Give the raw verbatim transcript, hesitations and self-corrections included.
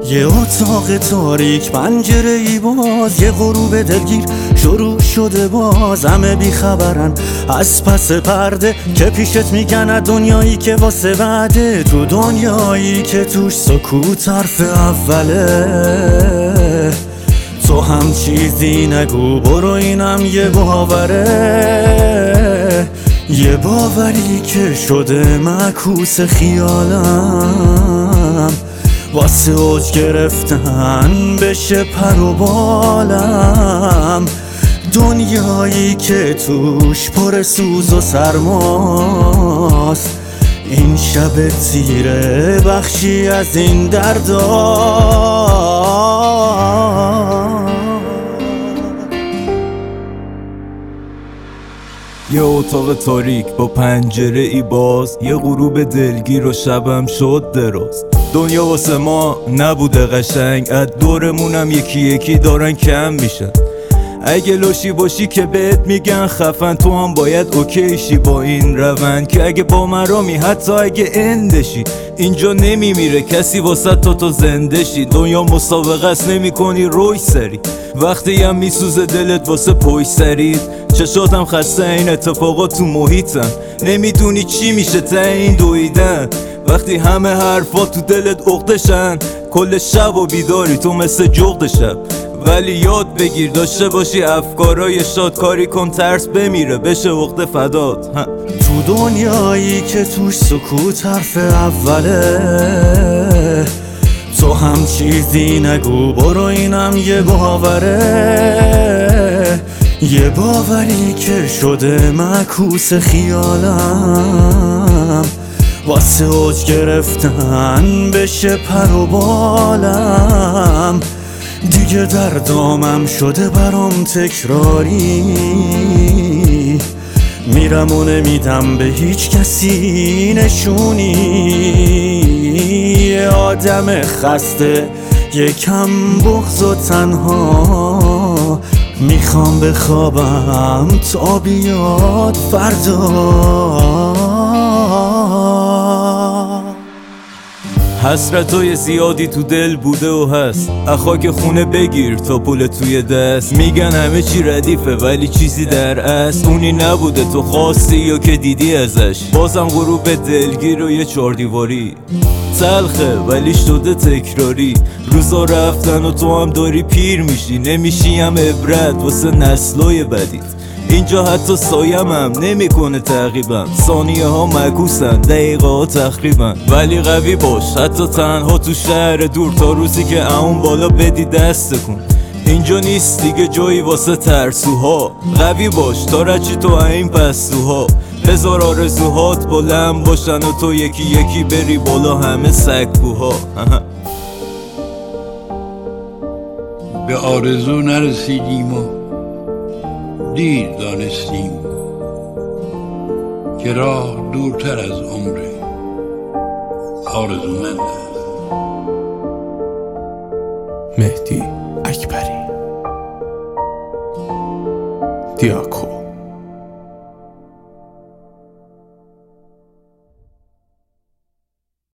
یه اتاق تاریک، پنجره ای باز، یه غروب دلگیر شروع شده باز. همه بیخبرن از پس پرده که پیشت میگن دنیایی که واسه بعده. تو دنیایی که توش سکوت حرف اوله. تو هم چیزی نگو، برو اینم یه باوره. یه باوری که شده معکوس خیالم، واسه اوج گرفتن بشه پر و بالم. دنیایی که توش پر سوز و سرماست، این شب تیره بخشی از این دردا. یه اتاق تاریک با پنجره ای باز، یه غروب دلگیر و شبم شد دراز. دنیا واسه ما نبوده قشنگ، از دورمونم یکی یکی دارن کم میشن. اگه لاشی باشی که بهت میگن خفن، تو هم باید اوکیشی با این روند. که اگه با مرامی حتی اگه اندشی، اینجا نمیمیره کسی واسه تو تو زنده شی. دنیا مسابقه است نمی کنی روی سری، وقتی هم میسوزه دلت واسه پوی سرید. چشاتم خسته این اتفاقات تو محیطن، نمیدونی چی میشه تا این دویدن. وقتی همه حرفات تو دلت عقدشن، کل شب و بیداری تو مثل جغد شب. ولی یاد بگیر داشته باشی افکارای شاد، کاری کن ترس بمیره بشه عقده فدات. تو دنیایی که توش سکوت حرف اوله. تو هم چیزی نگو، برو اینم یه باوره. یه باوری که شده معکوس خیالم، واسه اوج گرفتن بشه پر و بالم. دیگه دردامم شده برام تکراری، میرم و نمیدم به هیچ کسی نشونی. یه آدم خسته، یکم بغض و تنها، میخوام بخوابم تا بیاد فردا. حسرتای زیادی تو دل بوده و هست، اخاک خونه بگیر تا پول توی دست. میگن همه چی ردیفه ولی چیزی در اصل اونی نبوده تو خواستی یا که دیدی ازش. بازم غروب دلگیر و یه چاردیواری تلخه ولی شده تکراری. روزا رفتن و تو هم داری پیر میشی، نمیشی هم عبرت واسه نسلای بعدیت. اینجا حتی سایم هم نمی کنه تعقیبم، ثانیه ها معکوسن دقیقه ها تخریبن. ولی قوی باش حتی تنها تو شهر دور، تا روزی که اون بالا بدی دست کن. اینجا نیست دیگه جایی واسه ترسوها، قوی باش تا رچی تو این پستوها. بذار آرزوهات بلند باشن و تو یکی یکی بری بالا همه سگبوها. به آرزو نرسیدیم و دیر دانستیم که راه دورتر از عمر آرزومند است. مهدی اکبری.